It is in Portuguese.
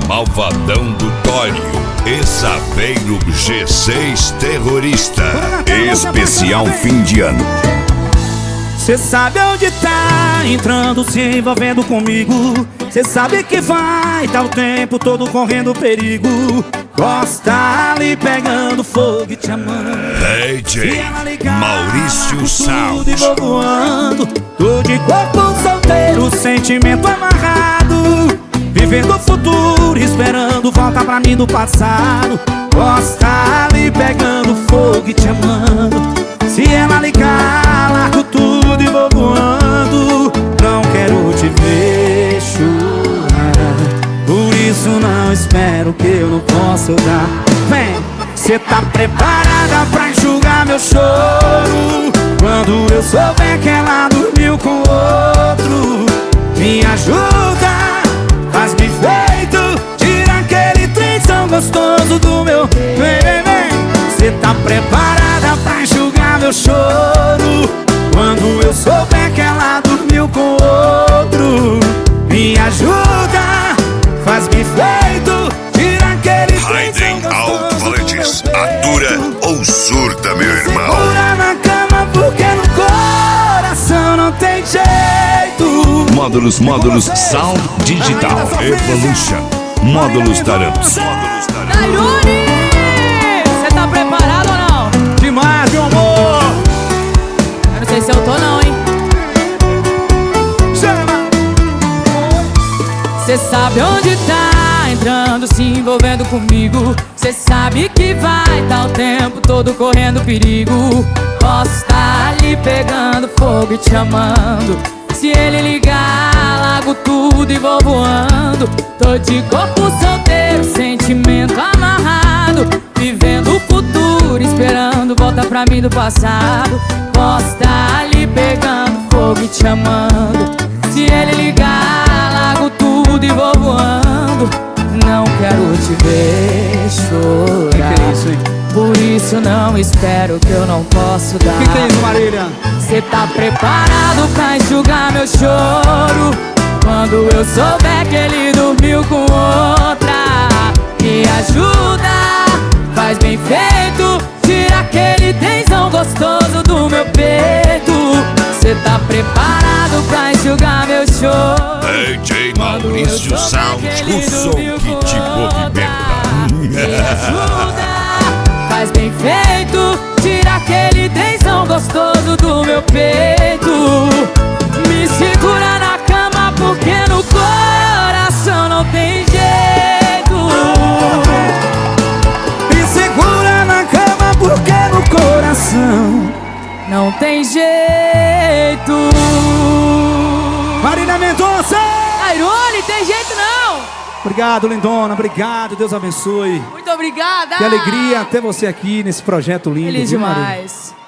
Malvadão do Tório e Saveiro G6 Terrorista. Especial fim de ano. Cê sabe onde tá entrando, se envolvendo comigo. Cê sabe que vai tá o tempo todo correndo perigo. Gosta ali pegando fogo e te amando. DJ Maurício Sound. E vou voando, tô de corpo solteiro, sentimento amarrado, vivendo o futuro, esperando volta pra mim do passado. Gosta ali pegando fogo e te amando. Se ela ligar, largo tudo e vou voando. Não quero te ver chorar, por isso não espero que eu não possa dar. Vem, cê tá preparada pra enxugar meu choro? Quando eu souber que ela dormiu com outro, me ajuda, faz-me feito, tira aquele trenzão gostoso do meu. Vem, vem, vem. Cê tá preparada pra enxugar meu choro? Quando eu souber que ela dormiu com outro, me ajuda, faz-me feito, tira aquele Raiden Alto-Falantes, atura ou surta, meu irmão. Segura na cama porque no coração não tem jeito. Módulos Sound Digital Evolution. Módulos Taramps. Ayuri, você tá preparado ou não? Demais, meu amor. Eu não sei se eu tô não, hein? Chama. Cê sabe onde tá entrando, se envolvendo comigo. Cê sabe que vai tá o tempo todo correndo perigo. Posso estar ali pegando fogo e te amando. Se ele ligar, largo tudo e vou voando. Tô de corpo solteiro, sentimento amarrado, vivendo o futuro, esperando volta pra mim do passado. Posso estar ali pegando fogo e te amando. Se ele ligar, largo tudo e vou voando. Não quero te ver chorar, Que é isso, hein? por isso não espero que eu não posso dar. Que é isso, Marília? Cê tá preparado pra enxugar meu choro? Quando eu souber que ele dormiu com outra, me ajuda, faz bem feito, tira aquele tensão gostoso do meu peito. Cê tá preparado pra enxugar meu choro? DJ Maurício Sound, o som que te movimenta. Me ajuda, faz bem feito, tira aquele tensão gostoso do meu peito. Me segura na cama porque no coração não tem jeito. Me segura na cama porque no coração não tem jeito. Marília Mendonça. Airone, tem jeito não. Obrigado, lindona, obrigado, Deus abençoe. Muito obrigada. Que alegria ter você aqui nesse projeto lindo. Feliz viu, Marília? demais.